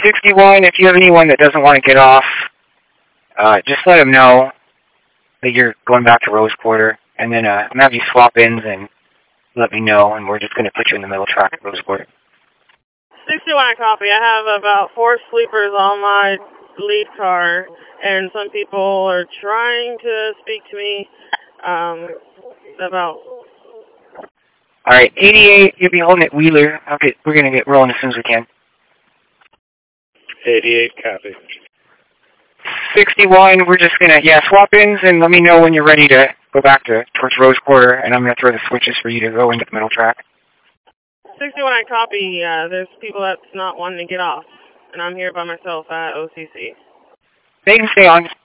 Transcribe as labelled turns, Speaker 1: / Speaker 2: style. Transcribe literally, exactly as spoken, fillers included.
Speaker 1: sixty-one, if you have anyone that doesn't want to get off, uh, just let them know that you're going back to Rose Quarter, and then uh, I'm going to have you swap ins and let me know, and we're just going to put you in the middle track at Rose Quarter.
Speaker 2: sixty-one, copy. I have about four sleepers on my lead car, and some people are trying to speak to me um, about...
Speaker 1: All right, eighty-eight, you'll be holding at Wheeler. I'll get, we're going to get rolling as soon as we can.
Speaker 3: eighty-eight, copy.
Speaker 1: sixty-one, we're just going to, yeah, swap ins, and let me know when you're ready to go back to towards Rose Quarter, and I'm going to throw the switches for you to go into the middle track.
Speaker 2: sixty-one, I copy. Uh, there's people that's not wanting to get off, and I'm here by myself at O C C.
Speaker 1: They can stay on.